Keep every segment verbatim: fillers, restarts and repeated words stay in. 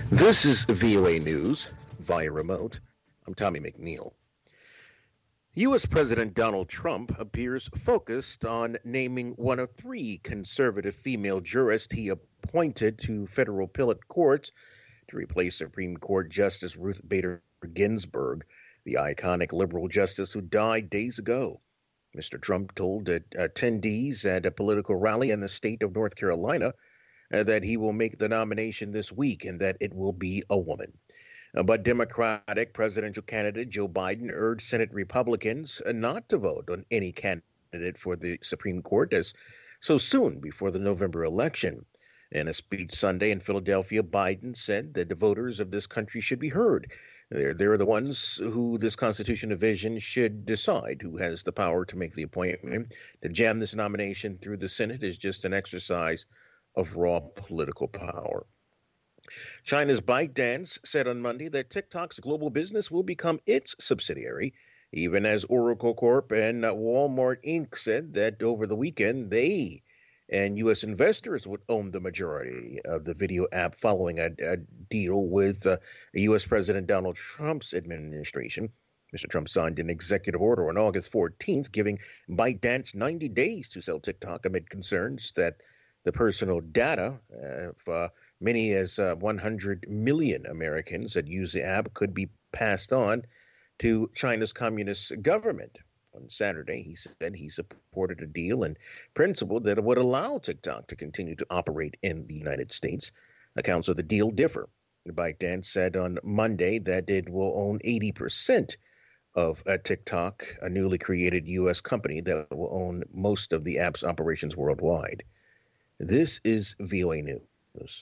This is V O A News via remote. I'm Tommy McNeil. U S. President Donald Trump appears focused on naming one of three conservative female jurists he appointed to federal appellate courts to replace Supreme Court Justice Ruth Bader Ginsburg, the iconic liberal justice who died days ago. Mister Trump told attendees at a political rally in the state of North Carolina uh, that he will make the nomination this week and that it will be a woman. Uh, but Democratic presidential candidate Joe Biden urged Senate Republicans uh, not to vote on any candidate for the Supreme Court as so soon before the November election. In a speech Sunday in Philadelphia, Biden said that the voters of this country should be heard. They're, they're the ones who this constitutional division should decide who has the power to make the appointment. To jam this nomination through the Senate is just an exercise of raw political power. China's ByteDance said on Monday that TikTok's global business will become its subsidiary, even as Oracle Corp and Walmart Incorporated said that over the weekend they and U S investors would own the majority of the video app following a, a deal with uh, U S. President Donald Trump's administration. Mister Trump signed an executive order on August fourteenth, giving ByteDance ninety days to sell TikTok amid concerns that the personal data uh, of uh, many as uh, one hundred million Americans that use the app could be passed on to China's communist government. On Saturday, he said he supported a deal in principle that would allow TikTok to continue to operate in the United States. Accounts of the deal differ. ByteDance said on Monday that it will own eighty percent of uh, TikTok, a newly created U S company that will own most of the app's operations worldwide. This is V O A News.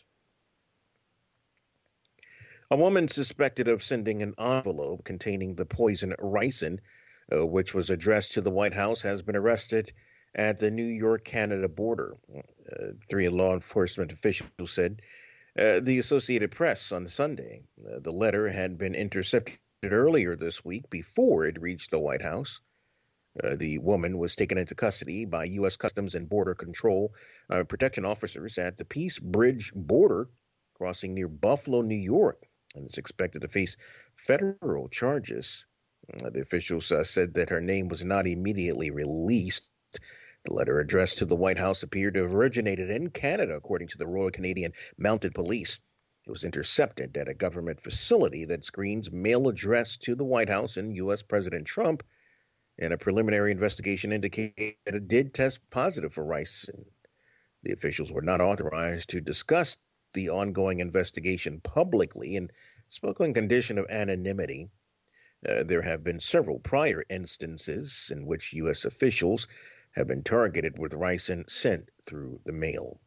A woman suspected of sending an envelope containing the poison ricin, uh, which was addressed to the White House, has been arrested at the New York-Canada border. Uh, three law enforcement officials said uh, the Associated Press on Sunday. Uh, the letter had been intercepted earlier this week before it reached the White House. Uh, the woman was taken into custody by U S. Customs and Border Control uh, protection officers at the Peace Bridge border crossing near Buffalo, New York, and is expected to face federal charges. Uh, the officials uh, said that her name was not immediately released. The letter addressed to the White House appeared to have originated in Canada, according to the Royal Canadian Mounted Police. It was intercepted at a government facility that screens mail addressed to the White House and U S. President Trump. And a preliminary investigation indicated that it did test positive for ricin. The officials were not authorized to discuss the ongoing investigation publicly and spoke on condition of anonymity. Uh, there have been several prior instances in which U S officials have been targeted with ricin sent through the mail.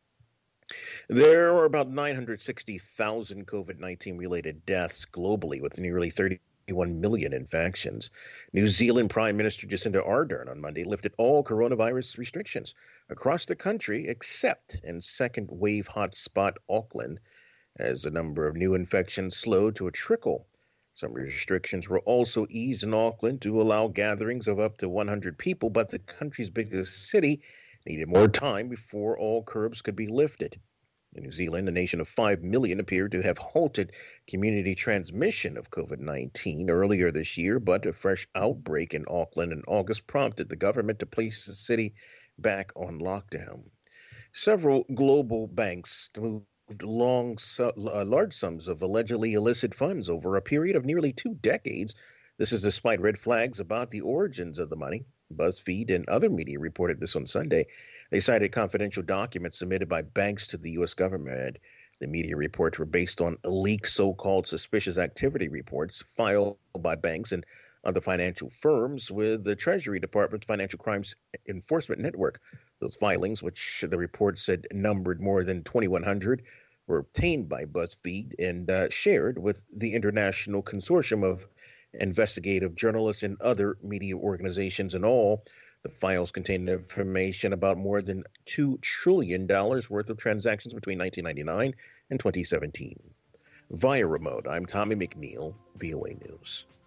There are about nine hundred sixty thousand COVID nineteen related deaths globally, with nearly thirty-one million infections. New Zealand Prime Minister Jacinda Ardern on Monday lifted all coronavirus restrictions across the country except in second wave hotspot Auckland, as the number of new infections slowed to a trickle. Some restrictions were also eased in Auckland to allow gatherings of up to one hundred people, but the country's biggest city needed more time before all curbs could be lifted. In New Zealand, a nation of five million appeared to have halted community transmission of COVID nineteen earlier this year, but a fresh outbreak in Auckland in August prompted the government to place the city back on lockdown. Several global banks moved long, uh, large sums of allegedly illicit funds over a period of nearly two decades. This is despite red flags about the origins of the money. BuzzFeed and other media reported this on Sunday. They cited confidential documents submitted by banks to the U S government. The media reports were based on leaked so-called suspicious activity reports filed by banks and other financial firms with the Treasury Department's Financial Crimes Enforcement Network. Those filings, which the report said numbered more than twenty-one hundred, were obtained by BuzzFeed and uh, shared with the International Consortium of Investigative Journalists and other media organizations. In all, the files contain information about more than two trillion dollars worth of transactions between nineteen ninety-nine and twenty seventeen. Via remote, I'm Tommy McNeil, V O A News.